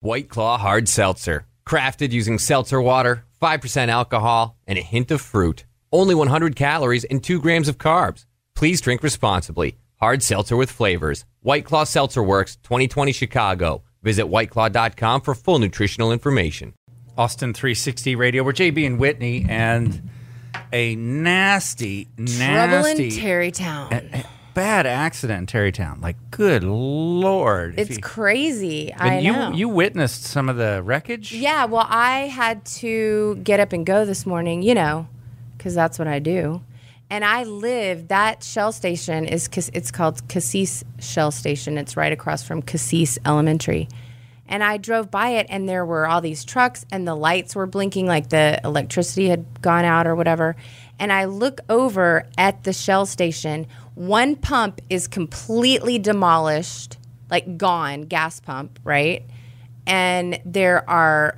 White Claw Hard Seltzer. Crafted using seltzer water, 5% alcohol, and a hint of fruit. Only 100 calories and 2 grams of carbs. Please drink responsibly. Hard seltzer with flavors. White Claw Seltzer Works, 2020 Chicago. Visit whiteclaw.com for full nutritional information. Austin 360 Radio. We're JB and Whitney, and a nasty trouble in Tarrytown. Bad accident in Tarrytown. Like, good Lord. It's crazy. I know. You witnessed some of the wreckage? Yeah, well, I had to get up and go this morning, because that's what I do. And that Shell station it's called Cassis Shell Station. It's right across from Cassis Elementary. And I drove by it, and there were all these trucks, and the lights were blinking like the electricity had gone out or whatever. And I look over at the Shell station. One pump is completely demolished, like gone, gas pump, right? And there are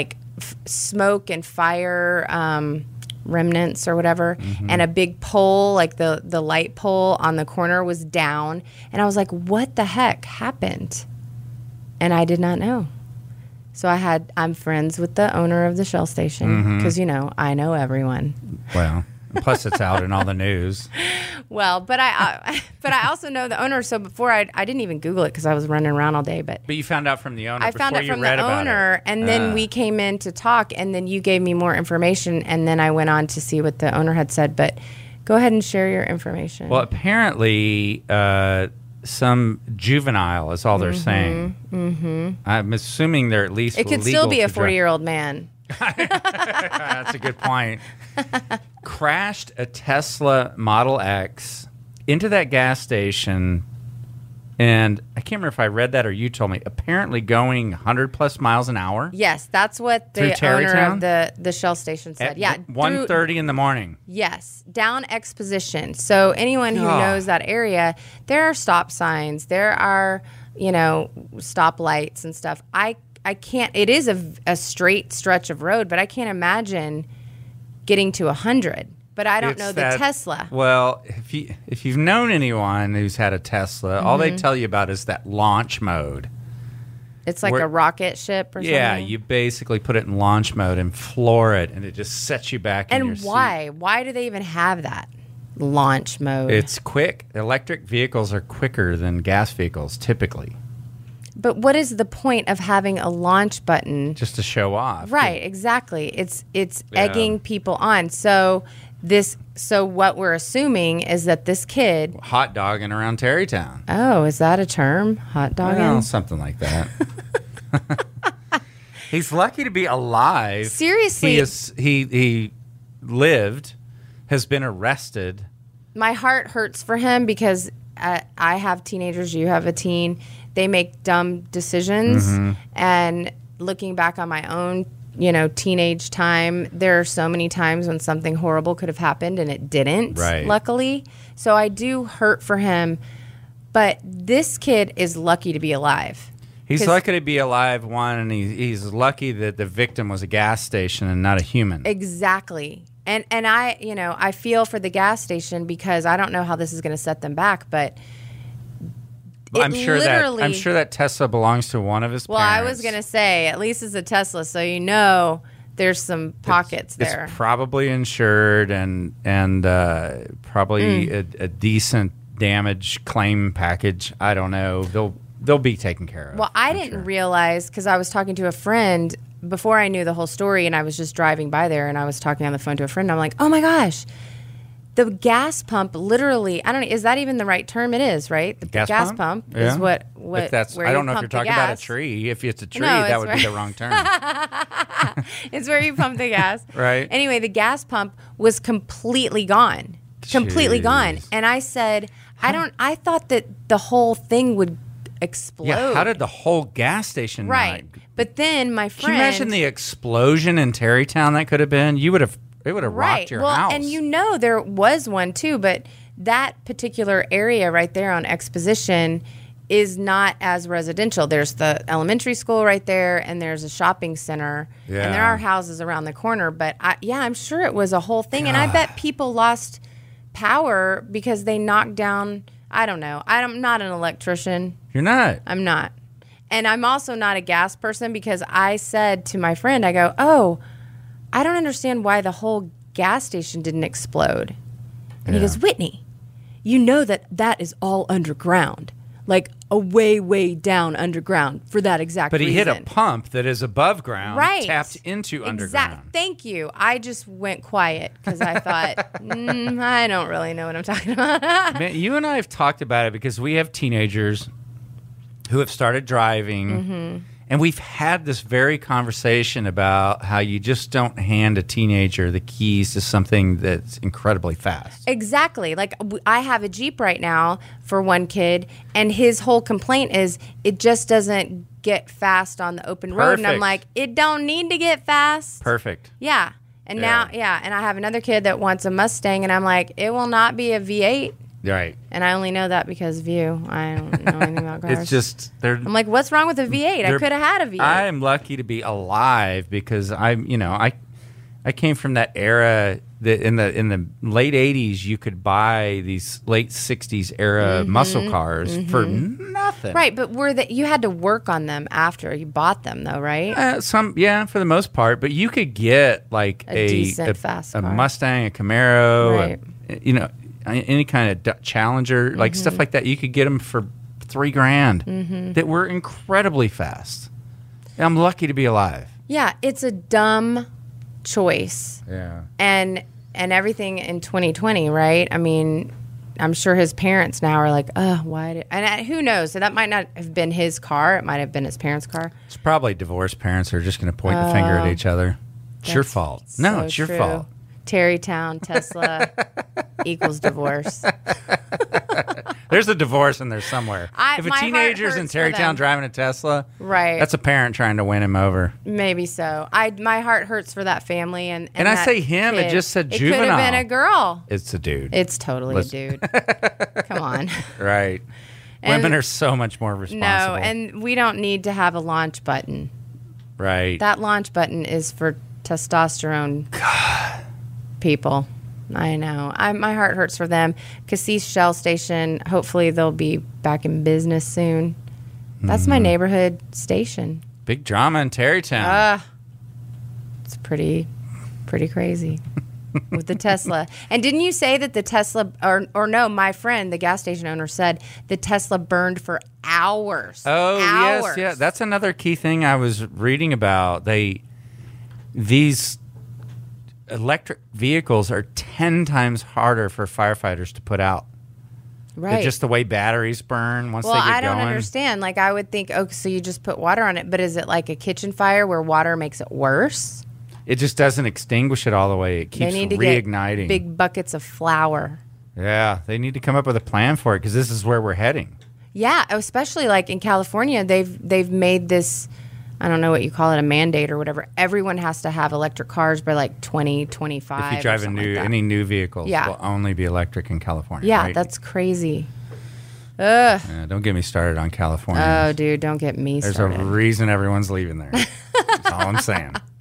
smoke and fire remnants or whatever, and a big pole, like the light pole on the corner was down. And I was like, what the heck happened? And I did not know. So I'm friends with the owner of the Shell station because, I know everyone. Well, plus it's out in all the news. Well, but I also know the owner. So before I didn't even Google it because I was running around all day. But you found out from the owner. I found out from the owner, and then we came in to talk, and then you gave me more information, and then I went on to see what the owner had said. But go ahead and share your information. Well, apparently, some juvenile is all they're saying. Mm-hmm. I'm assuming they're at least it could still be a 40-year-old man. That's a good point. Crashed a Tesla Model X into that gas station, and I can't remember if I read that or you told me, apparently going 100-plus miles an hour. Yes, that's what the owner of the Shell station said. At 1:30 in the morning. Yes, down Exposition. So anyone who knows that area, there are stop signs, there are, stop lights and stuff. I can't, it is a straight stretch of road, but I can't imagine getting to 100. But I don't know the Tesla. Well, if you've known anyone who's had a Tesla, all they tell you about is that launch mode. It's like a rocket ship or something? Yeah, you basically put it in launch mode and floor it, and it just sets you back in your seat. And why? Why do they even have that launch mode? It's quick. Electric vehicles are quicker than gas vehicles, typically. But what is the point of having a launch button? Just to show off. Right, exactly. It's egging people on. So what we're assuming is that this kid... Hot dogging around Tarrytown. Oh, is that a term? Hot dogging? Well, something like that. He's lucky to be alive. Seriously. He lived, has been arrested. My heart hurts for him because I have teenagers, you have a teen. They make dumb decisions. And looking back on my own teenage time, there are so many times when something horrible could have happened and it didn't, luckily. So I do hurt for him. But this kid is lucky to be alive. He's lucky to be alive, one, and he's lucky that the victim was a gas station and not a human. Exactly. And I feel for the gas station because I don't know how this is going to set them back, but... I'm sure that Tesla belongs to one of his parents. Well, I was going to say, at least it's a Tesla, so there's some pockets there. It's probably insured and probably a decent damage claim package. I don't know. They'll be taken care of. Well, I didn't realize, because I was talking to a friend before I knew the whole story, and I was just driving by there, and I was talking on the phone to a friend, and I'm like, oh my gosh. The gas pump, literally, I don't know, is that even the right term? It is, right? The gas pump is what if that's, where I don't know if you're talking about a tree. If it's a tree, that would be the wrong term. It's where you pump the gas. Right. Anyway, the gas pump was completely gone. Completely gone. And I said, I thought that the whole thing would explode. Yeah, how did the whole gas station Right. But then my friend... Can you imagine the explosion in Tarrytown that could have been? It would have rocked your house. And there was one too, but that particular area right there on Exposition is not as residential. There's the elementary school right there, and there's a shopping center, and there are houses around the corner. But I'm sure it was a whole thing, and I bet people lost power because they knocked down. I don't know. I'm not an electrician. You're not. I'm not. And I'm also not a gas person because I said to my friend, I go, oh, I don't understand why the whole gas station didn't explode. And he goes, Whitney, you know that is all underground. Like a way, way down underground for that exact reason. But he hit a pump that is above ground, right. tapped into underground. Thank you. I just went quiet because I thought, I don't really know what I'm talking about. Man, you and I have talked about it because we have teenagers who have started driving, and we've had this very conversation about how you just don't hand a teenager the keys to something that's incredibly fast. Exactly. Like I have a Jeep right now for one kid, and his whole complaint is it just doesn't get fast on the open road. And I'm like, it don't need to get fast. Perfect. Yeah. And now, and I have another kid that wants a Mustang, and I'm like, it will not be a V8. Right. And I only know that because of you. I don't know anything about cars. It's just I'm like, what's wrong with a V8? I could have had a V8. I am lucky to be alive because I came from that era that in the late 80s you could buy these late 60s era muscle cars for nothing. Right, but you had to work on them after you bought them though, right? For the most part, but you could get like a decent fast car. Mustang, a Camaro, right. Any kind of Challenger, like stuff like that. You could get them for $3,000 that were incredibly fast. And I'm lucky to be alive. Yeah, it's a dumb choice. Yeah. And everything in 2020, right? I mean, I'm sure his parents now are like, why? And who knows? So that might not have been his car. It might have been his parents' car. It's probably divorced parents who are just going to point the finger at each other. It's your fault. No, it's your fault. Tarrytown, Tesla equals divorce. There's a divorce in there somewhere. If a teenager's in Tarrytown driving a Tesla, right, that's a parent trying to win him over. Maybe so. My heart hurts for that family. And I say him, kid. It just said juvenile. It could have been a girl. It's a dude. It's totally a dude. Come on. Right. Women are so much more responsible. No, and we don't need to have a launch button. Right. That launch button is for testosterone. God. People. I know. My heart hurts for them. Cassis Shell Station, hopefully they'll be back in business soon. That's my neighborhood station. Big drama in Tarrytown. It's pretty crazy with the Tesla. And didn't you say that the Tesla, or no, my friend, the gas station owner, said the Tesla burned for hours. Oh, hours. Yes, yeah. That's another key thing I was reading about. These electric vehicles are 10 times harder for firefighters to put out. Right. Just the way batteries burn once they get going. Well, I don't understand. Like, I would think, so you just put water on it, but is it like a kitchen fire where water makes it worse? It just doesn't extinguish it all the way. It keeps reigniting. Get big buckets of flour. Yeah, they need to come up with a plan for it because this is where we're heading. Yeah, especially like in California, they've made this, I don't know what you call it, a mandate or whatever. Everyone has to have electric cars by like 2025. If you drive any new vehicles, will only be electric in California. Yeah, right? That's crazy. Ugh. Yeah, don't get me started on California. Oh, dude, don't get me started. There's a reason everyone's leaving there. That's all I'm saying.